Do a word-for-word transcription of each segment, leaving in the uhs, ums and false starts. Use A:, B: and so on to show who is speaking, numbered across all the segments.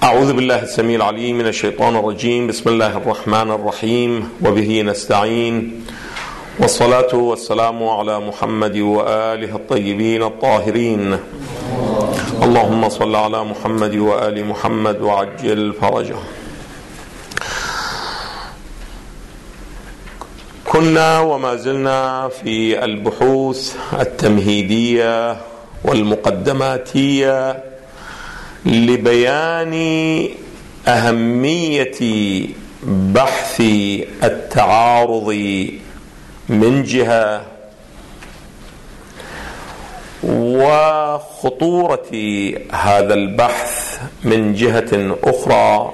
A: أعوذ بالله السميع العليم من الشيطان الرجيم. بسم الله الرحمن الرحيم، وبه نستعين، والصلاة والسلام على محمد وآله الطيبين الطاهرين. اللهم صل على محمد وآل محمد وعجل فرجه. كنا وما زلنا في البحوث التمهيدية والمقدماتية لبيان أهمية بحث التعارض من جهة، وخطورة هذا البحث من جهة أخرى،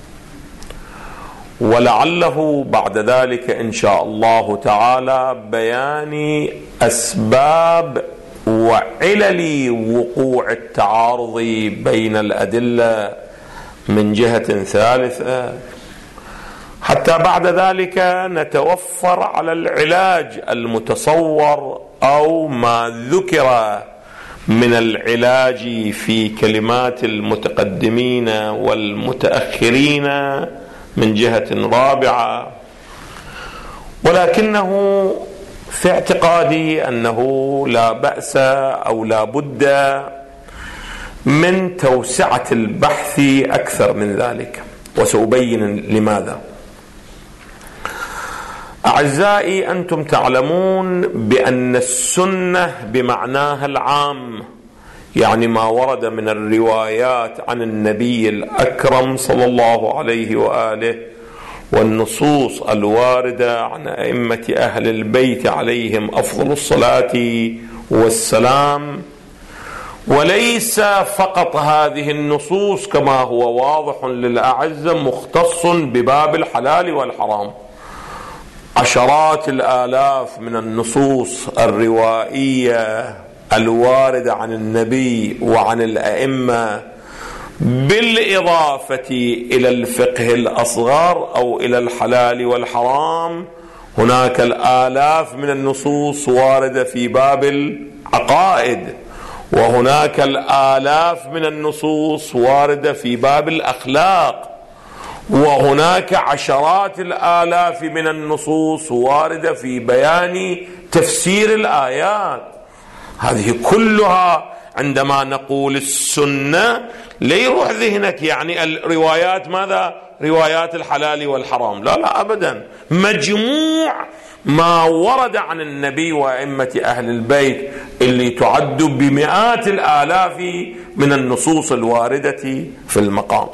A: ولعله بعد ذلك إن شاء الله تعالى بيان أسباب وعلل وقوع التعارض بين الأدلة من جهة ثالثة، حتى بعد ذلك نتوفر على العلاج المتصور أو ما ذكر من العلاج في كلمات المتقدمين والمتأخرين من جهة رابعة. ولكنه في اعتقادي أنه لا بأس أو لا بد من توسعة البحث أكثر من ذلك، وسأبين لماذا. أعزائي، أنتم تعلمون بأن السنة بمعناها العام، يعني ما ورد من الروايات عن النبي الأكرم صلى الله عليه وآله، والنصوص الواردة عن أئمة أهل البيت عليهم أفضل الصلاة والسلام، وليس فقط هذه النصوص كما هو واضح للأعزة مختص بباب الحلال والحرام. عشرات الآلاف من النصوص الروائية الواردة عن النبي وعن الأئمة، بالإضافة إلى الفقه الأصغر أو إلى الحلال والحرام، هناك الآلاف من النصوص واردة في باب العقائد، وهناك الآلاف من النصوص واردة في باب الأخلاق، وهناك عشرات الآلاف من النصوص واردة في بيان تفسير الآيات. هذه كلها عندما نقول السنة لا يروح ذهنك يعني الروايات ماذا؟ روايات الحلال والحرام، لا لا أبدا، مجموع ما ورد عن النبي وأئمة أهل البيت اللي تعد بمئات الآلاف من النصوص الواردة في المقام،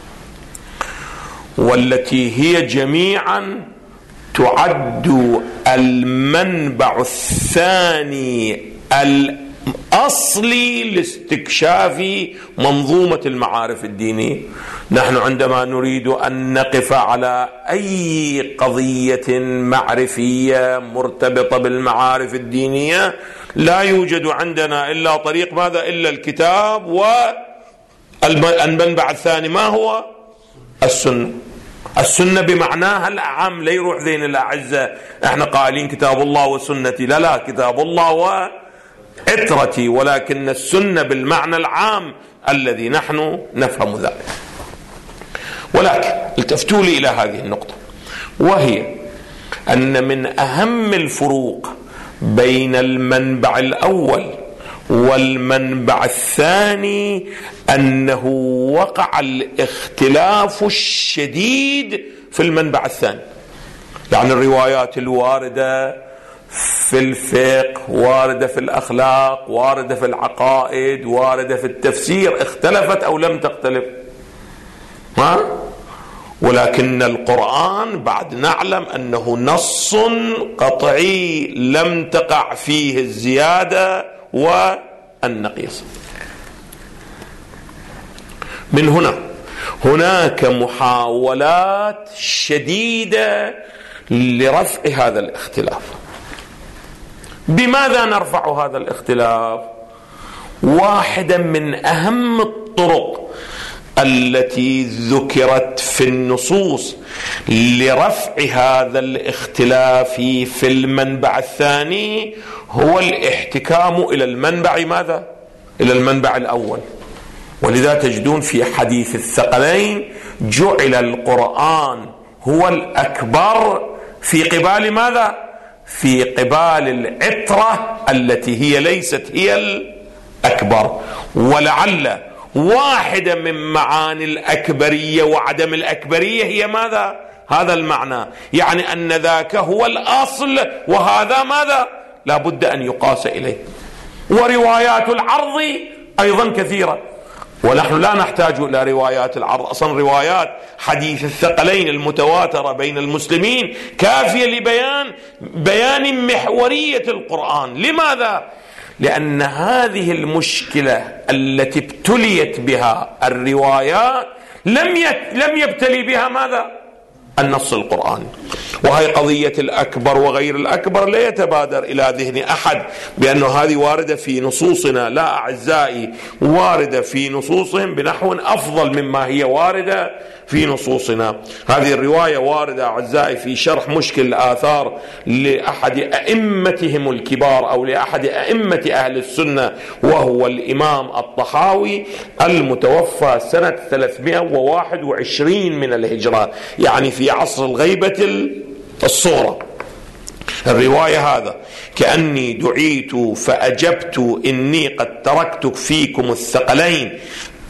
A: والتي هي جميعا تعد المنبع الثاني الأصلي لاستكشاف منظومة المعارف الدينية. نحن عندما نريد أن نقف على أي قضية معرفية مرتبطة بالمعارف الدينية، لا يوجد عندنا إلا طريق ماذا؟ إلا الكتاب، والمنبع الثاني ما هو؟ السنة. السنة بمعناها الأعم، لا يروح ذهن الأعزة احنا قائلين كتاب الله وسنتي، لا لا، كتاب الله وعترتي، ولكن السنة بالمعنى العام الذي نحن نفهم ذلك. ولكن التفتوا لي إلى هذه النقطة، وهي أن من أهم الفروق بين المنبع الأول والمنبع الثاني أنه وقع الاختلاف الشديد في المنبع الثاني. يعني الروايات الواردة في الفقه، واردة في الأخلاق، واردة في العقائد، واردة في التفسير، اختلفت أو لم تختلف؟ ها؟ ولكن القرآن بعد نعلم أنه نص قطعي لم تقع فيه الزيادة والنقيص. من هنا هناك محاولات شديدة لرفع هذا الاختلاف. بماذا نرفع هذا الاختلاف؟ واحدة من أهم الطرق التي ذكرت في النصوص لرفع هذا الاختلاف في المنبع الثاني هو الاحتكام إلى المنبع ماذا؟ إلى المنبع الأول. ولذا تجدون في حديث الثقلين جعل القرآن هو الأكبر في قبال ماذا؟ في قبال العترة التي هي ليست هي الأكبر. ولعل واحدة من معاني الأكبرية وعدم الأكبرية هي ماذا؟ هذا المعنى، يعني أن ذاك هو الأصل وهذا ماذا؟ لا بد أن يقاس إليه. وروايات العرض أيضا كثيرة، ونحن لا نحتاج إلى روايات العرض، أصلا روايات حديث الثقلين المتواترة بين المسلمين كافية لبيان بيان محورية القرآن. لماذا؟ لأن هذه المشكلة التي ابتليت بها الروايات لم لم يبتلي بها ماذا؟ النص القرآني. وهي قضية الأكبر وغير الأكبر لا يتبادر إلى ذهن أحد بأن هذه واردة في نصوصنا، لا أعزائي، واردة في نصوصهم بنحو أفضل مما هي واردة في نصوصنا. هذه الرواية واردة أعزائي في شرح مشكل الآثار لأحد أئمتهم الكبار أو لأحد أئمة أهل السنة، وهو الإمام الطحاوي المتوفى سنة ثلاثمائة وواحد وعشرين من الهجرة، يعني في عصر الغيبة الصورة. الرواية هذا: كأني دعيت فأجبت إني قد تركت فيكم الثقلين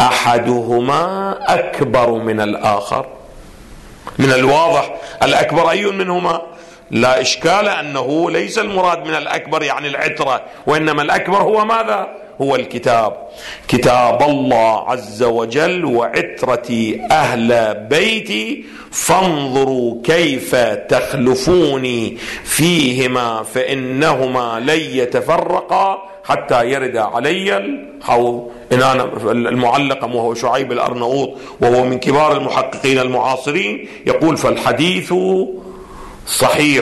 A: أحدهما أكبر من الآخر. من الواضح الأكبر أي منهما؟ لا إشكال أنه ليس المراد من الأكبر يعني العترة، وإنما الأكبر هو ماذا؟ هو الكتاب، كتاب الله عز وجل وعترتي أهل بيتي، فانظروا كيف تخلفوني فيهما فإنهما لن يتفرقا حتى يرد علي الحوض. المعلقم وهو شعيب الأرناؤوط وهو من كبار المحققين المعاصرين يقول: فالحديث صحيح.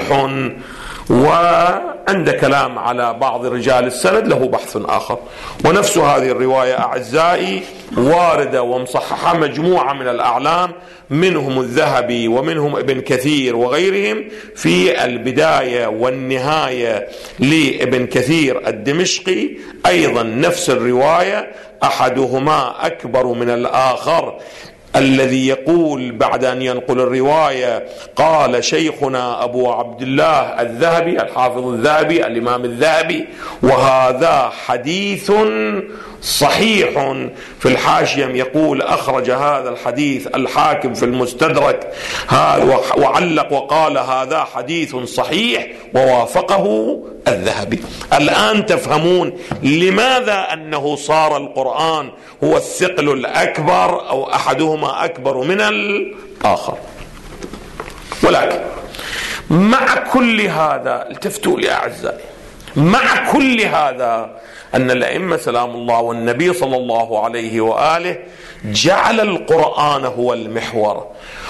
A: وعند كلام على بعض رجال السند له بحث آخر. ونفس هذه الرواية أعزائي واردة ومصححة مجموعة من الأعلام، منهم الذهبي ومنهم ابن كثير وغيرهم في البداية والنهاية لابن كثير الدمشقي، أيضا نفس الرواية أحدهما أكبر من الآخر، الذي يقول بعد أن ينقل الرواية: قال شيخنا أبو عبد الله الذهبي، الحافظ الذهبي، الإمام الذهبي: وهذا حديث صحيح. في الحاشية يقول: أخرج هذا الحديث الحاكم في المستدرك وعلق وقال: هذا حديث صحيح، ووافقه الذهبي. الآن تفهمون لماذا أنه صار القرآن هو الثقل الأكبر أو أحدهما أكبر من الآخر. ولكن مع كل هذا التفتوا لي أعزائي، مع كل هذا أن الأئمة سلام الله والنبي صلى الله عليه وآله جعل القرآن هو المحور،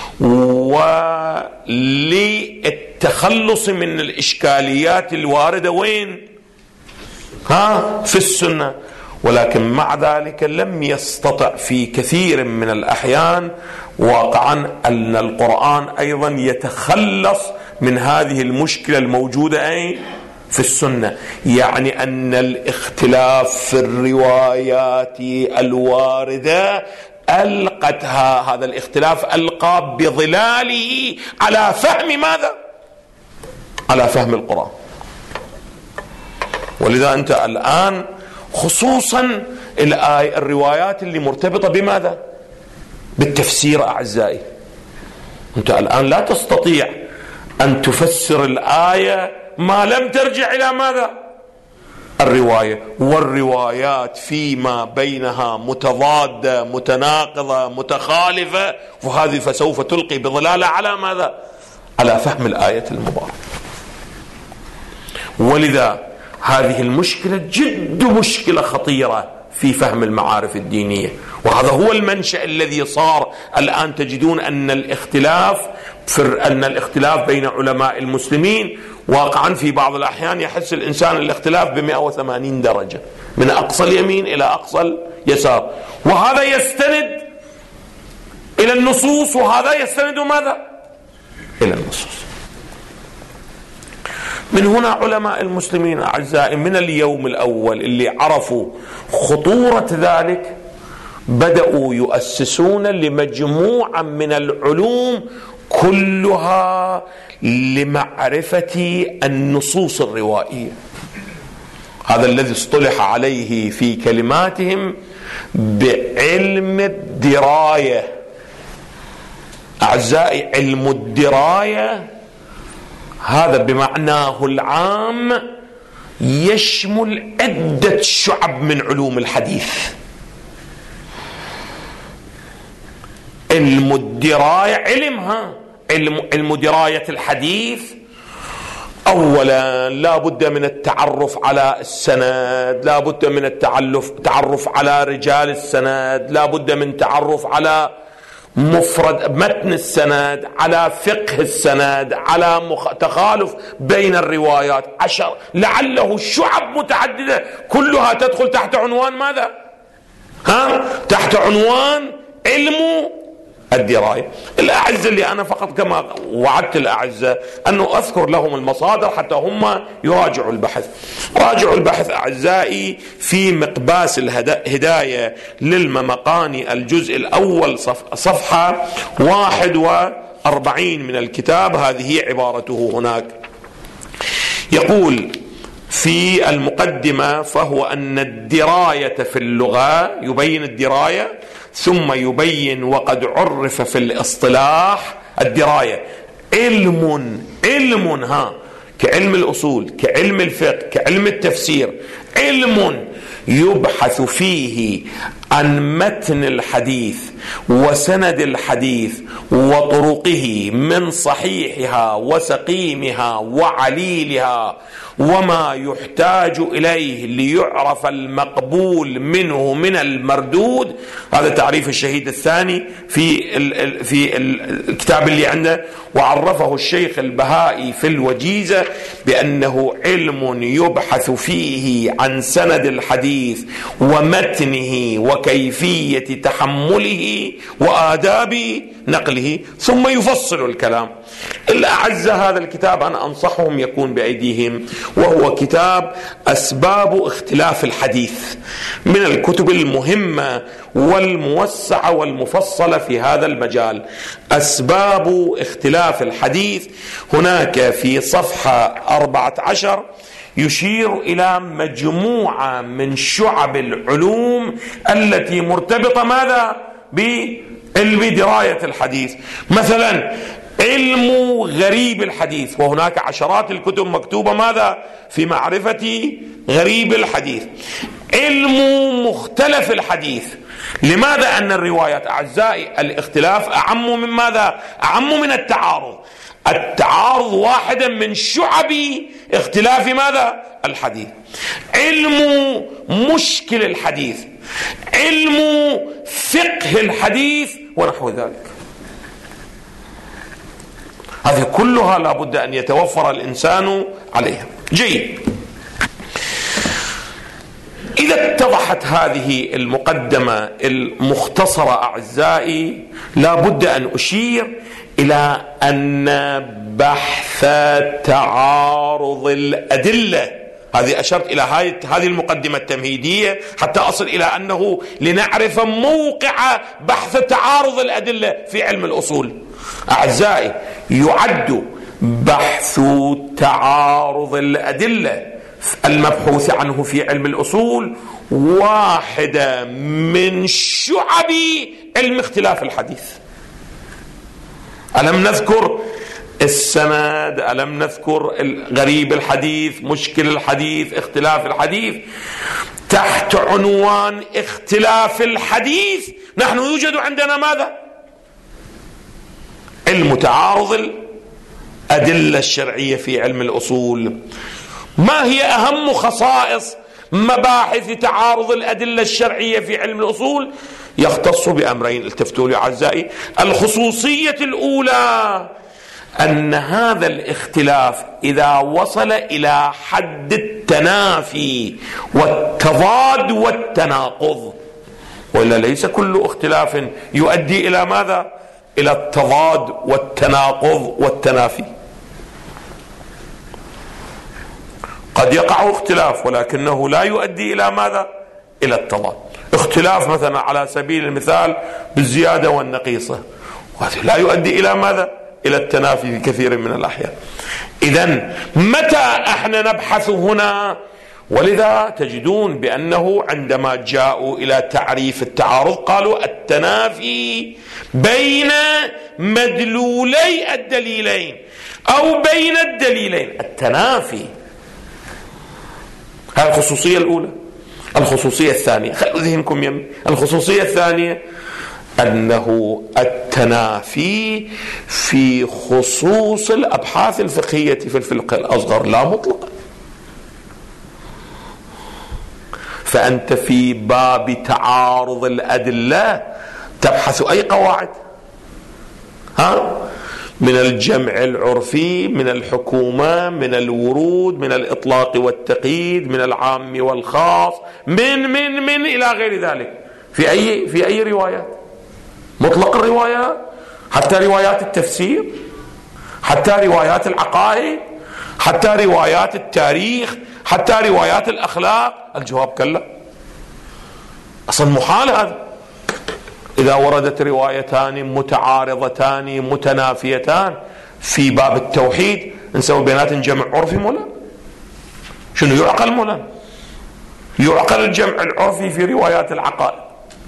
A: وللتخلص من الإشكاليات الواردة وين؟ ها في السنة. ولكن مع ذلك لم يستطع في كثير من الأحيان واقعا أن القرآن أيضا يتخلص من هذه المشكلة الموجودة أي في السنة، يعني أن الاختلاف في الروايات الواردة ألقتها، هذا الاختلاف ألقى بظلاله على فهم ماذا؟ على فهم القرآن. ولذا أنت الآن خصوصا الآية الروايات اللي مرتبطة بماذا؟ بالتفسير أعزائي، أنت الآن لا تستطيع أن تفسر الآية ما لم ترجع إلى ماذا؟ الرواية. والروايات فيما بينها متضادة متناقضة متخالفة، وهذه فسوف تلقي بظلالة على ماذا؟ على فهم الآية المباركة. ولذا هذه المشكلة جد مشكلة خطيرة في فهم المعارف الدينية، وهذا هو المنشأ الذي صار الآن تجدون أن الاختلاف أن الاختلاف بين علماء المسلمين واقعا في بعض الأحيان يحس الإنسان الاختلاف بمئة وثمانين درجة من أقصى اليمين إلى أقصى اليسار، وهذا يستند إلى النصوص وهذا يستند ماذا؟ إلى النصوص. من هنا علماء المسلمين أعزائي من اليوم الأول اللي عرفوا خطورة ذلك بدأوا يؤسسون لمجموعة من العلوم كلها لمعرفة النصوص الروائية. هذا الذي اصطلح عليه في كلماتهم بعلم الدراية. أعزائي، علم الدراية هذا بمعناه العام يشمل عدة شعب من علوم الحديث. علم الدراية علمها علم, علم دراية الحديث أولا لا بد من التعرف على السند، لا بد من التعرف تعرف على رجال السند، لا بد من تعرف على مفرد متن السند، على فقه السند، على مخ... تخالف بين الروايات. عشر لعله شعب متعددة كلها تدخل تحت عنوان ماذا؟ ها؟ تحت عنوان علم الدراية. الأعزة اللي أنا فقط كما وعدت الأعزة أنه أذكر لهم المصادر حتى هم يراجعوا البحث. راجعوا البحث أعزائي في مقباس الهداية للممقاني الجزء الأول صفحة واحد وأربعين من الكتاب. هذه عبارته هناك، يقول في المقدمة: فهو أن الدراية في اللغة، يبين الدراية ثم يبين وقد عرف في الاصطلاح الدراية علم علم ها كعلم الأصول، كعلم الفقه، كعلم التفسير، علم يبحث فيه عن متن الحديث وسند الحديث وطرقه من صحيحها وسقيمها وعليلها وما يحتاج إليه ليعرف المقبول منه من المردود. هذا تعريف الشهيد الثاني في في الكتاب اللي عنده. وعرفه الشيخ البهائي في الوجيزة بأنه علم يبحث فيه عن سند الحديث ومتنه وكيفية تحمله وآداب نقله، ثم يفصل الكلام. الأعزة هذا الكتاب أنا أنصحهم يكون بأيديهم، وهو كتاب أسباب اختلاف الحديث، من الكتب المهمة والموسعة والمفصلة في هذا المجال. أسباب اختلاف الحديث، هناك في صفحة أربعة عشر يشير إلى مجموعة من شعب العلوم التي مرتبطة ماذا؟ بدراية الحديث. مثلا علم غريب الحديث، وهناك عشرات الكتب مكتوبة ماذا؟ في معرفة غريب الحديث. علم مختلف الحديث. لماذا؟ أن الروايات أعزائي الاختلاف أعم من ماذا؟ أعم من التعارض. التعارض واحدا من شعب اختلاف ماذا؟ الحديث. علم مشكل الحديث، علم فقه الحديث ونحو ذلك. هذه كلها لابد أن يتوفر الإنسان عليها. جيد، إذا اتضحت هذه المقدمة المختصرة أعزائي، لابد أن أشير إلى أن بحث تعارض الأدلة، هذه أشرت إلى هذه المقدمة التمهيدية حتى أصل إلى أنه لنعرف موقع بحث تعارض الأدلة في علم الأصول. أعزائي، يعد بحث تعارض الأدلة المبحوث عنه في علم الأصول واحدة من شعب علم اختلاف الحديث. ألم نذكر السند، ألم نذكر غريب الحديث، مشكل الحديث، اختلاف الحديث؟ تحت عنوان اختلاف الحديث نحن يوجد عندنا ماذا؟ علم تعارض الأدلة الشرعية في علم الأصول. ما هي أهم خصائص مباحث تعارض الأدلة الشرعية في علم الأصول؟ يختص بأمرين، التفتوا لي أعزائي. الخصوصية الأولى أن هذا الاختلاف إذا وصل إلى حد التنافي والتضاد والتناقض، وإلا ليس كل اختلاف يؤدي إلى ماذا؟ إلى التضاد والتناقض والتنافي. قد يقع اختلاف ولكنه لا يؤدي إلى ماذا؟ إلى التضاد. اختلاف مثلا على سبيل المثال بالزيادة والنقيصة، وهذا لا يؤدي إلى ماذا؟ إلى التنافي في كثير من الأحيان. إذن متى احنا نبحث هنا؟ ولذا تجدون بأنه عندما جاءوا إلى تعريف التعارض قالوا التنافي بين مدلولي الدليلين أو بين الدليلين، التنافي. هذه الخصوصية الأولى. الخصوصية الثانية، خلوا ذهنكم يمي، الخصوصية الثانية أنه التنافي في خصوص الأبحاث الفقهية في الفقه الأصغر لا مطلقا. فأنت في باب تعارض الأدلة تبحث أي قواعد؟ ها؟ من الجمع العرفي، من الحكومة، من الورود، من الإطلاق والتقييد، من العام والخاص، من من من إلى غير ذلك. في أي في أي روايات؟ مطلق الروايات، حتى روايات التفسير، حتى روايات العقائد، حتى روايات التاريخ، حتى روايات الأخلاق. الجواب كلا، أصلا محال هذا. إذا وردت روايتان متعارضتان متنافيتان في باب التوحيد نسوي بيناتهم جمع عرفي مولا؟ شنو يعقل مولا؟ يعقل الجمع العرفي في روايات العقائد.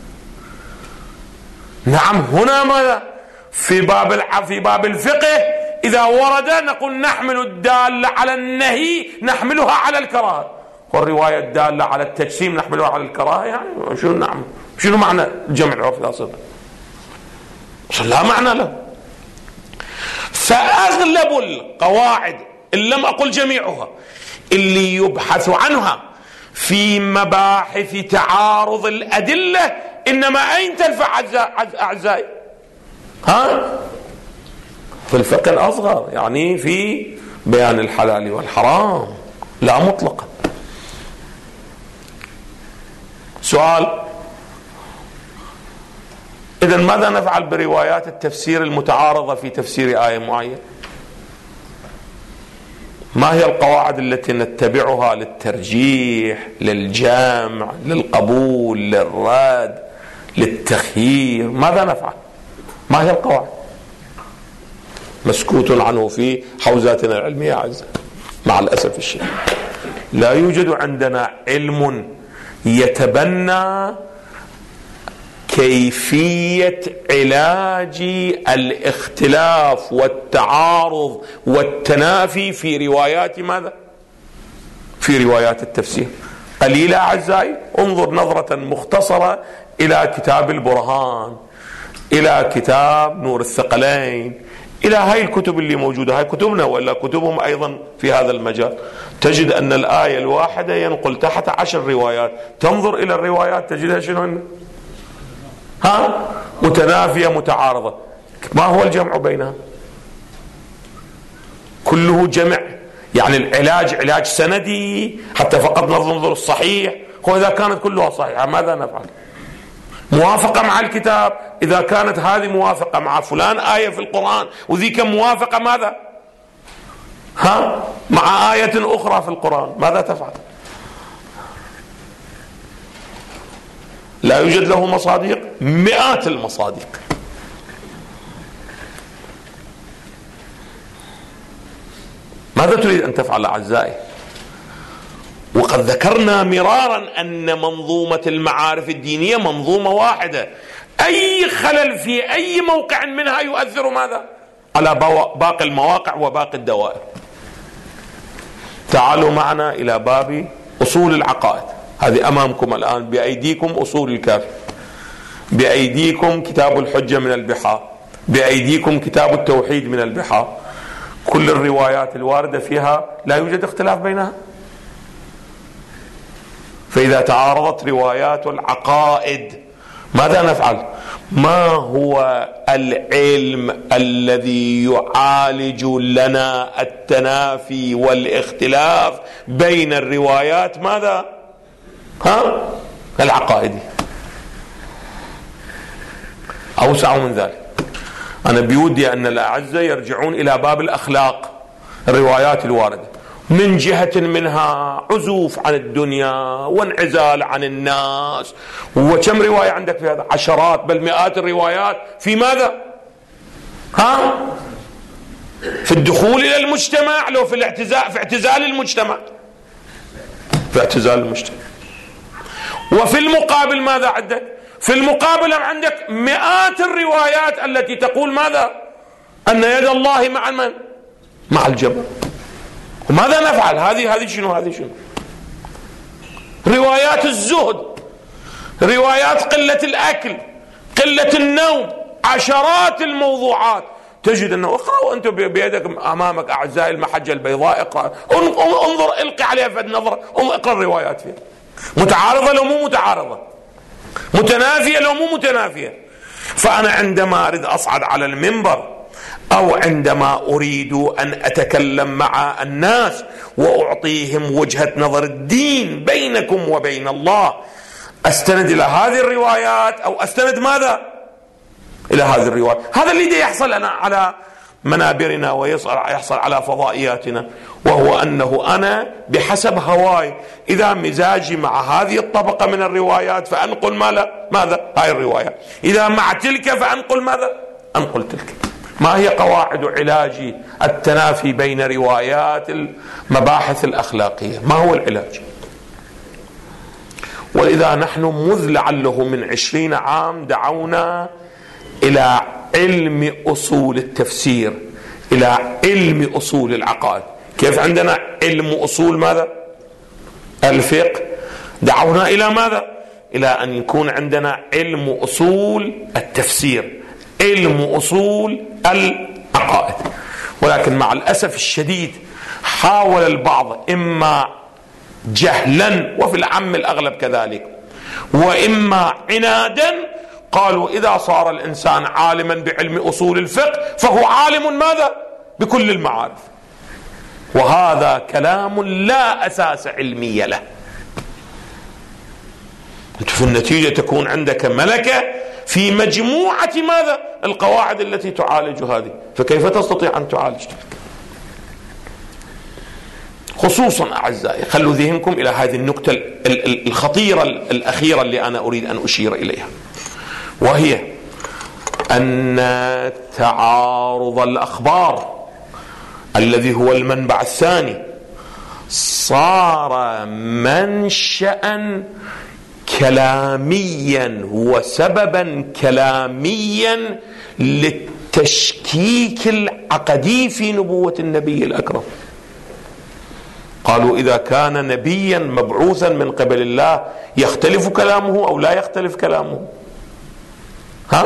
A: نعم، هنا ماذا؟ في باب في باب الفقه إذا ورد نقول نحمل الدالة على النهي نحملها على الكراهة، والرواية الدالة على التجسيم نحملها على الكراهة. يعني شنو نعمل؟ شنو معنى الجمع العرفي الأصل؟ لا معنى له. فأغلب القواعد إن لم أقل جميعها اللي يبحث عنها في مباحث تعارض الأدلة إنما أين تنفع أعزائي؟ ها؟ في الفقه الأصغر، يعني في بيان الحلال والحرام لا مطلقا. سؤال: إذن ماذا نفعل بروايات التفسير المتعارضة في تفسير آية معينة؟ ما هي القواعد التي نتبعها للترجيح، للجمع، للقبول، للرد، للتخيير؟ ماذا نفعل؟ ما هي القواعد؟ مسكوت عنه في حوزاتنا العلمية عزة. مع الأسف الشديد لا يوجد عندنا علم يتبنى كيفية علاج الاختلاف والتعارض والتنافي في روايات ماذا؟ في روايات التفسير. قليلة أعزائي، انظر نظرة مختصرة إلى كتاب البرهان، إلى كتاب نور الثقلين، إلى هاي الكتب اللي موجودة، هاي كتبنا ولا كتبهم أيضا في هذا المجال. تجد أن الآية الواحدة ينقل تحت عشر روايات، تنظر إلى الروايات تجدها شنو؟ ها؟ متنافية متعارضة. ما هو الجمع بينها؟ كله جمع، يعني العلاج علاج سندي حتى فقط ننظر الصحيح. وإذا كانت كلها صحيحة ماذا نفعل؟ موافقة مع الكتاب، إذا كانت هذه موافقة مع فلان آية في القرآن وذيك موافقة ماذا؟ ها؟ مع آية أخرى في القرآن، ماذا تفعل؟ لا يوجد له مصادق، مئات المصادق. ماذا تريد أن تفعل أعزائي؟ وقد ذكرنا مرارا أن منظومة المعارف الدينية منظومة واحدة، أي خلل في أي موقع منها يؤثر ماذا؟ على باقي المواقع وباقي الدوائر. تعالوا معنا إلى باب أصول العقائد. هذه أمامكم الآن بأيديكم أصول الكافي، بأيديكم كتاب الحجة من البحار، بأيديكم كتاب التوحيد من البحار. كل الروايات الواردة فيها لا يوجد اختلاف بينها. فإذا تعارضت روايات العقائد ماذا نفعل؟ ما هو العلم الذي يعالج لنا التنافي والاختلاف بين الروايات ماذا؟ ها؟ العقائدي. أوسع من ذلك. أنا بودي أن الأعزة يرجعون إلى باب الأخلاق، الروايات الواردة، من جهة منها عزوف عن الدنيا وانعزال عن الناس. وكم رواية عندك في هذا؟ عشرات بل مئات الروايات في ماذا؟ ها؟ في الدخول إلى المجتمع، لو في الاعتزال، في اعتزال المجتمع، في اعتزال المجتمع. وفي المقابل ماذا عندك؟ في المقابل عندك مئات الروايات التي تقول ماذا؟ أن يد الله مع من؟ مع الجبل. وماذا نفعل؟ هذه هذه شنو؟ هذه شنو؟ روايات الزهد، روايات قلة الأكل، قلة النوم، عشرات الموضوعات. تجد أنه اقرأوا أنتم بيدك أمامك أعزائي المحجة البيضاء، اقرأ، انظر، القي عليها فد نظرة، اقرأ الروايات فيها. متعارضة لو مو متعارضة، متنافية لو مو متنافية. فأنا عندما أريد أصعد على المنبر أو عندما أريد أن أتكلم مع الناس وأعطيهم وجهة نظر الدين بينكم وبين الله، أستند إلى هذه الروايات أو أستند ماذا؟ إلى هذه الروايات. هذا اللي دي يحصل أنا على منابرنا ويحصل على فضائياتنا، وهو أنه أنا بحسب هواي إذا مزاجي مع هذه الطبقة من الروايات فأنقل ماذا؟ ماذا؟ هاي الروايات. إذا مع تلك فأنقل ماذا؟ أنقل تلك. ما هي قواعد علاج التنافي بين روايات المباحث الأخلاقية؟ ما هو العلاج؟ وإذا نحن مذ لعله من عشرين عام دعونا إلى علم أصول التفسير، إلى علم أصول العقائد. كيف عندنا علم أصول ماذا؟ الفقه. دعونا إلى ماذا؟ إلى أن يكون عندنا علم أصول التفسير، علم أصول العقائد. ولكن مع الأسف الشديد حاول البعض إما جهلا، وفي العام الأغلب كذلك، وإما عنادا، قالوا إذا صار الإنسان عالما بعلم أصول الفقه فهو عالم ماذا؟ بكل المعارف. وهذا كلام لا أساس علمي له. في النتيجة تكون عندك ملكة في مجموعة ماذا؟ القواعد التي تعالج هذه، فكيف تستطيع أن تعالج؟ خصوصا أعزائي خلوا ذهنكم إلى هذه النكتة الخطيرة الأخيرة اللي أنا أريد أن أشير إليها، وهي أن تعارض الأخبار الذي هو المنبع الثاني صار منشأ كلاميا وسببا كلاميا للتشكيك العقدي في نبوة النبي الأكرم. قالوا إذا كان نبيا مبعوثا من قبل الله يختلف كلامه أو لا يختلف كلامه؟ ها؟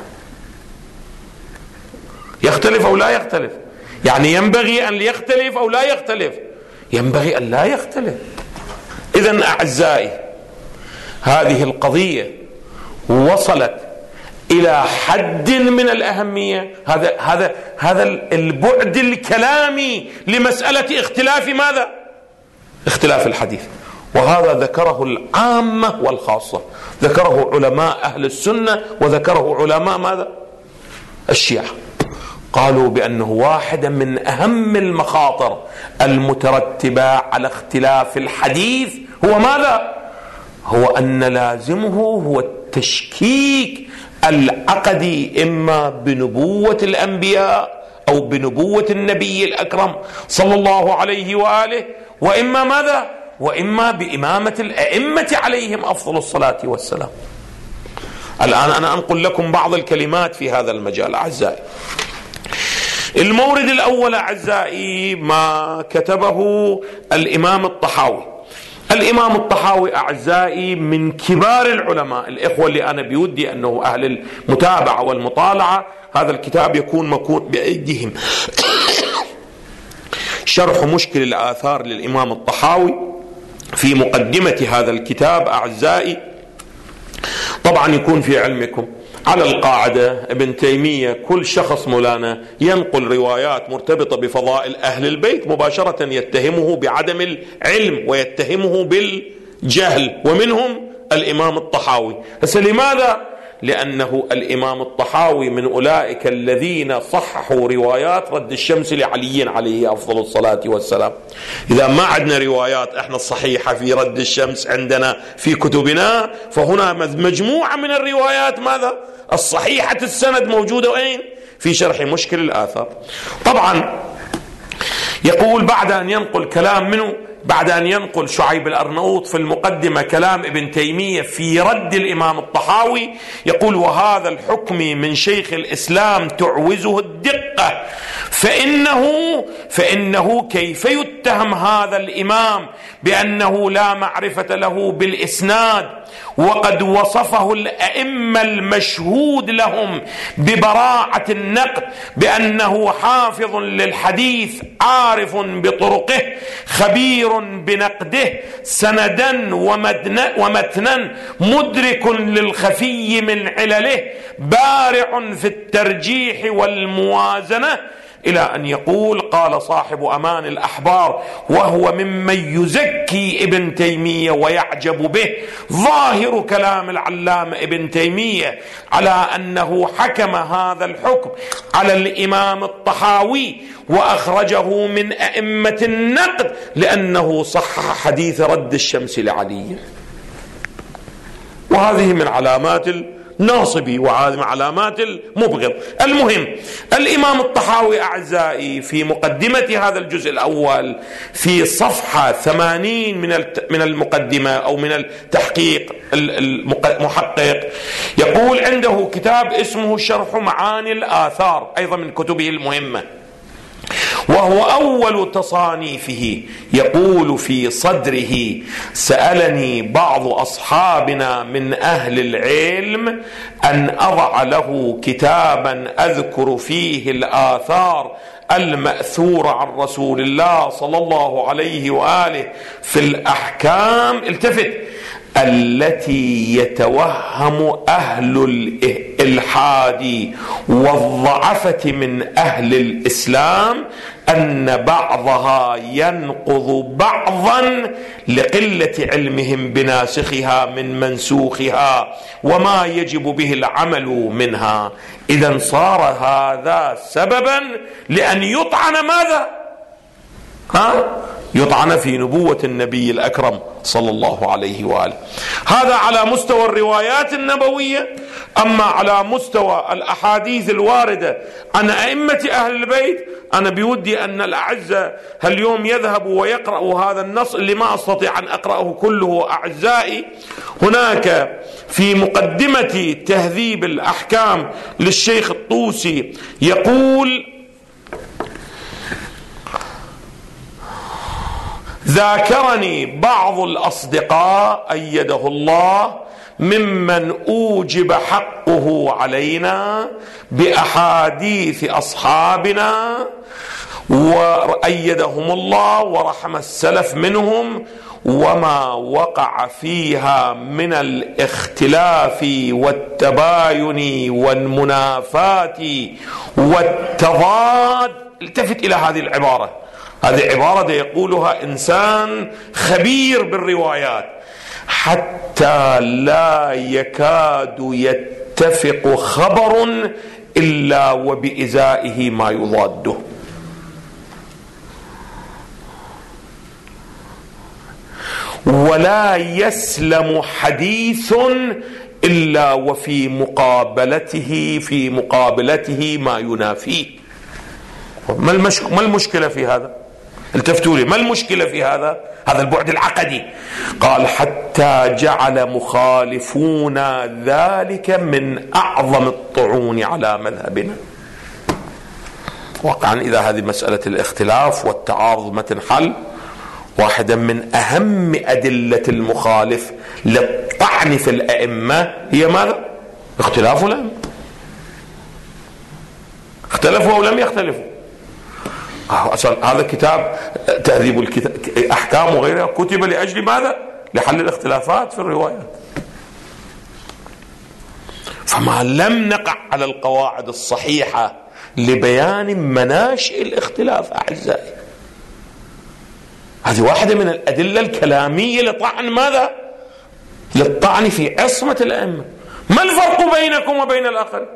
A: يختلف أو لا يختلف؟ يعني ينبغي أن يختلف أو لا يختلف؟ ينبغي أن لا يختلف. إذن أعزائي هذه القضية وصلت إلى حد من الأهمية. هذا هذا هذا البعد الكلامي لمسألة اختلاف ماذا؟ اختلاف الحديث. وهذا ذكره العامة والخاصة، ذكره علماء أهل السنة وذكره علماء ماذا؟ الشيعة. قالوا بأنه واحدا من أهم المخاطر المترتبة على اختلاف الحديث هو ماذا؟ هو أن لازمه هو التشكيك العقدي، إما بنبوة الأنبياء أو بنبوة النبي الأكرم صلى الله عليه وآله، وإما ماذا؟ وإما بإمامة الأئمة عليهم أفضل الصلاة والسلام. الآن أنا أنقل لكم بعض الكلمات في هذا المجال أعزائي. المورد الأول أعزائي ما كتبه الإمام الطحاوي. الإمام الطحاوي أعزائي من كبار العلماء، الإخوة اللي أنا بودي أنه أهل المتابعة والمطالعة هذا الكتاب يكون مكون بأيديهم. شرح مشكل الآثار للإمام الطحاوي. في مقدمة هذا الكتاب أعزائي طبعا يكون في علمكم على القاعدة ابن تيمية كل شخص مولانا ينقل روايات مرتبطة بفضائل أهل البيت مباشرة يتهمه بعدم العلم ويتهمه بالجهل، ومنهم الإمام الطحاوي. بس لماذا؟ لأنه الإمام الطحاوي من أولئك الذين صححوا روايات رد الشمس لعلي عليه أفضل الصلاة والسلام. إذا ما عندنا روايات احنا الصحيحة في رد الشمس عندنا في كتبنا، فهنا مجموعة من الروايات ماذا؟ الصحيحة السند موجودة وين؟ في شرح مشكل الآثار. طبعا يقول بعد أن ينقل كلام منه، بعد أن ينقل شعيب الأرناؤوط في المقدمة كلام ابن تيمية في رد الإمام الطحاوي، يقول: وهذا الحكم من شيخ الإسلام تعوزه الدقة، فإنه فإنه كيف يتهم هذا الإمام بأنه لا معرفة له بالإسناد، وقد وصفه الأئمة المشهود لهم ببراعة النقد بأنه حافظ للحديث عارف بطرقه خبير بنقده سندا ومتنا مدرك للخفي من علله بارع في الترجيح والموازنة، إلى أن يقول: قال صاحب أمان الأحبار وهو ممن يزكي ابن تيمية ويعجب به ظاهر كلام العلامة ابن تيمية على أنه حكم هذا الحكم على الإمام الطحاوي وأخرجه من أئمة النقد لأنه صحح حديث رد الشمس لعلي. وهذه من علامات ناصبي وهذه من علامات المبغض. المهم، الإمام الطحاوي أعزائي في مقدمة هذا الجزء الأول في صفحة ثمانين من من المقدمة أو من التحقيق المحقق، يقول عنده كتاب اسمه شرح معاني الآثار، أيضا من كتبه المهمة، وهو أول تصانيفه. يقول في صدره: سألني بعض أصحابنا من أهل العلم أن أضع له كتابا أذكر فيه الآثار المأثورة عن رسول الله صلى الله عليه وآله في الأحكام، التفت، التي يتوهم أهل الإلحاد والضعفة من أهل الإسلام أن بعضها ينقض بعضا لقلة علمهم بناسخها من منسوخها وما يجب به العمل منها. إذن صار هذا سببا لأن يطعن ماذا؟ ها؟ يطعن في نبوة النبي الأكرم صلى الله عليه وآله. هذا على مستوى الروايات النبوية. أما على مستوى الأحاديث الواردة عن أئمة أهل البيت، أنا بودي أن الأعزة اليوم يذهبوا ويقرأوا هذا النص اللي ما أستطيع أن أقرأه كله أعزائي. هناك في مقدمة تهذيب الأحكام للشيخ الطوسي يقول: ذاكرني بعض الأصدقاء أيده الله ممن أوجب حقه علينا بأحاديث أصحابنا وأيدهم الله ورحم السلف منهم، وما وقع فيها من الاختلاف والتباين والمنافاة والتضاد. التفت إلى هذه العبارة، هذه عبارة يقولها إنسان خبير بالروايات: حتى لا يكاد يتفق خبر إلا وبإزائه ما يضاده. ولا يسلم حديث إلا وفي مقابلته في مقابلته ما ينافيه. ما المشكلة, ما المشكلة في هذا؟ التفتوا لي، ما المشكلة في هذا؟ هذا البعد العقدي. قال: حتى جعل مخالفون ذلك من أعظم الطعون على مذهبنا. واقعا إذا هذه مسألة الاختلاف والتعارض ما تنحل، واحدة من أهم أدلة المخالف للطعن في الأئمة هي ماذا؟ اختلاف الأئمة. اختلفوا أو لم يختلفوا. هذا كتاب تهذيب الكتاب أحكام وغيرها كتب لأجل ماذا؟ لحل الاختلافات في الروايات. فما لم نقع على القواعد الصحيحة لبيان مناشئ الاختلاف أعزائي، هذه واحدة من الأدلة الكلامية لطعن ماذا؟ للطعن في عصمة الأئمة. ما الفرق بينكم وبين الآخر؟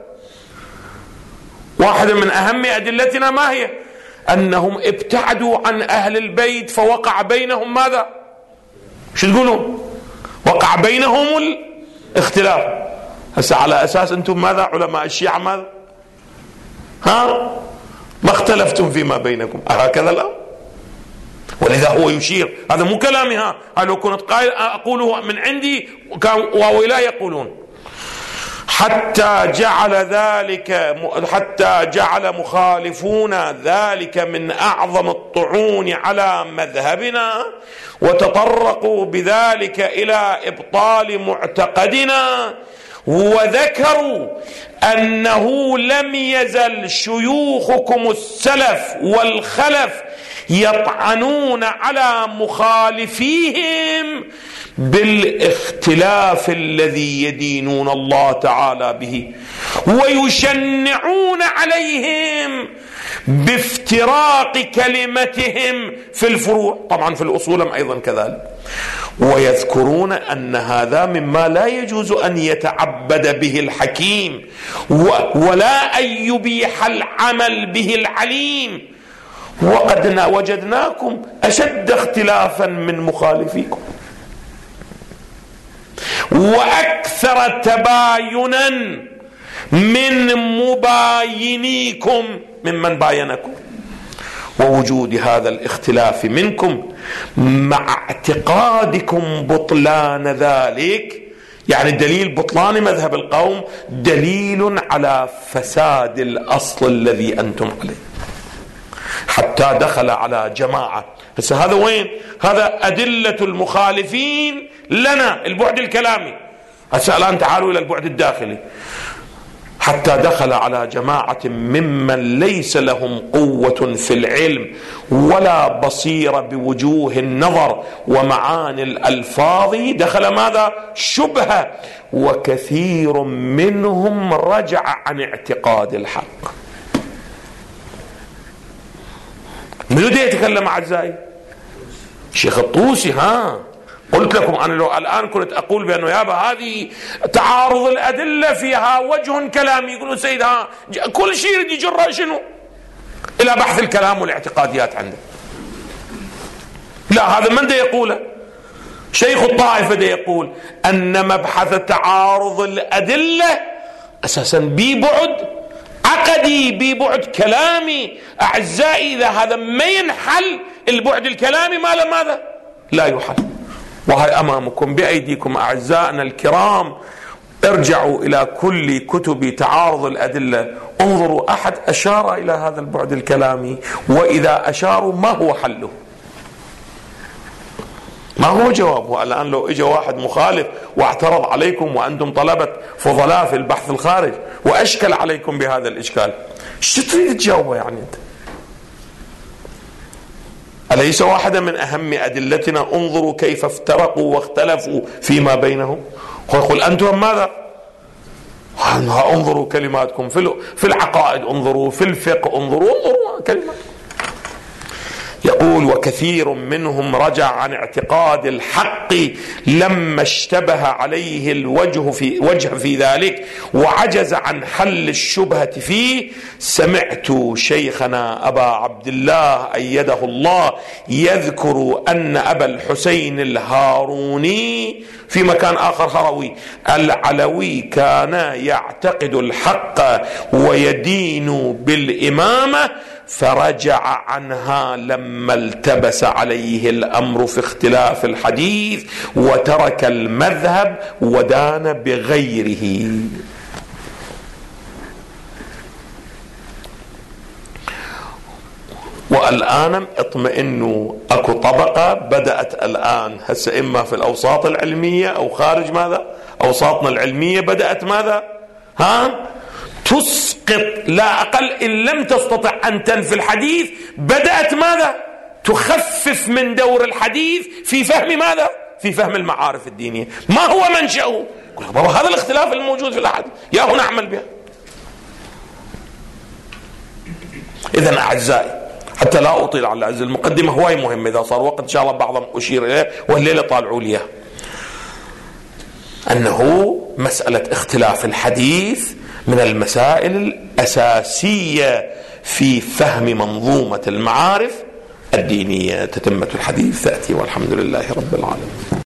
A: واحدة من أهم أدلتنا ما هي؟ أنهم ابتعدوا عن أهل البيت فوقع بينهم ماذا؟ شو تقولون؟ وقع بينهم الاختلاف. هسه على أساس أنتم ماذا؟ علماء الشيعة ماذا؟ ها؟ ما اختلفتم فيما بينكم، هكذا الأمر. ولذا هو يشير، هذا مو كلامي، ها لو كنت قائل أقوله من عندي كان ولا يقولون. حتى جعل ذلك حتى جعل مخالفون ذلك من أعظم الطعون على مذهبنا، وتطرقوا بذلك إلى إبطال معتقدنا، وذكروا أنه لم يزل شيوخكم السلف والخلف يطعنون على مخالفيهم بالاختلاف الذي يدينون الله تعالى به، ويشنعون عليهم بافتراق كلمتهم في الفروع، طبعا في الأصول أيضا كذلك. ويذكرون أن هذا مما لا يجوز أن يتعبد به الحكيم، ولا أن يبيح العمل به العليم، وقد وجدناكم أشد اختلافا من مخالفيكم وأكثر تباينا من مباينيكم ممن باينكم. ووجود هذا الاختلاف منكم مع اعتقادكم بطلان ذلك، يعني دليل بطلان مذهب القوم دليل على فساد الأصل الذي أنتم عليه. حتى دخل على جماعة، بس هذا وين؟ هذا أدلة المخالفين لنا، البعد الكلامي. هسه الآن تعالوا إلى البعد الداخلي. حتى دخل على جماعة ممن ليس لهم قوة في العلم ولا بصيرة بوجوه النظر ومعاني الألفاظ، دخل ماذا؟ شبهة، وكثير منهم رجع عن اعتقاد الحق. من يدي يتكلم أعزائي؟ الشيخ الطوسي. ها قلت لكم أنا لو الآن كنت أقول بأنه يابا هذه تعارض الأدلة فيها وجه كلامي، يقولون سيد ها كل شيء يريد يجرى شنو إلى بحث الكلام والاعتقاديات عنده. لا، هذا من ده يقوله؟ شيخ الطائفة ده يقول أن مبحث تعارض الأدلة أساسا ببعد عقدي، ببعد كلامي. أعزائي إذا هذا ما ينحل البعد الكلامي ما له ماذا؟ لا يحل. وهي أمامكم بأيديكم أعزائنا الكرام، ارجعوا إلى كل كتب تعارض الأدلة، انظروا أحد أشار إلى هذا البعد الكلامي، وإذا أشاروا ما هو حله؟ ما هو جوابه؟ الآن لو إجا واحد مخالف واعترض عليكم وأنتم طلبة فضلاء في البحث الخارج وأشكل عليكم بهذا الإشكال، شو تريد تجاوبه يعني أنت؟ أليس واحدة من أهم أدلتنا انظروا كيف افترقوا واختلفوا فيما بينهم؟ يقول أنتم ماذا؟ انظروا كلماتكم في العقائد، انظروا في الفقه، انظروا انظروا كلمات. يقول وكثير منهم رجع عن اعتقاد الحق لما اشتبه عليه الوجه في وجه في ذلك وعجز عن حل الشبهة فيه. سمعت شيخنا أبا عبد الله أيده الله يذكر أن أبا الحسين الهاروني في مكان آخر هروي العلوي كان يعتقد الحق ويدين بالإمامة، فرجع عنها لما التبس عليه الأمر في اختلاف الحديث وترك المذهب ودان بغيره. والآن اطمئنوا، اكو طبقة بدأت الآن هسه إما في الأوساط العلمية أو خارج ماذا أوساطنا العلمية، بدأت ماذا ها تسقط، لا أقل إن لم تستطع أن تنفي الحديث، بدأت ماذا تخفف من دور الحديث في فهم ماذا في فهم المعارف الدينية. ما هو منشأه؟ هذا الاختلاف الموجود في الأحاديث، يا هنا نعمل بها. إذن أعزائي حتى لا أطيل على العز، المقدمة هواي مهمة، إذا صار وقت إن شاء الله بعضهم أشير إليه والليلة طالعوا ليها. أنه مسألة اختلاف الحديث من المسائل الأساسية في فهم منظومة المعارف الدينية. تتمة الحديث تأتي والحمد لله رب العالمين.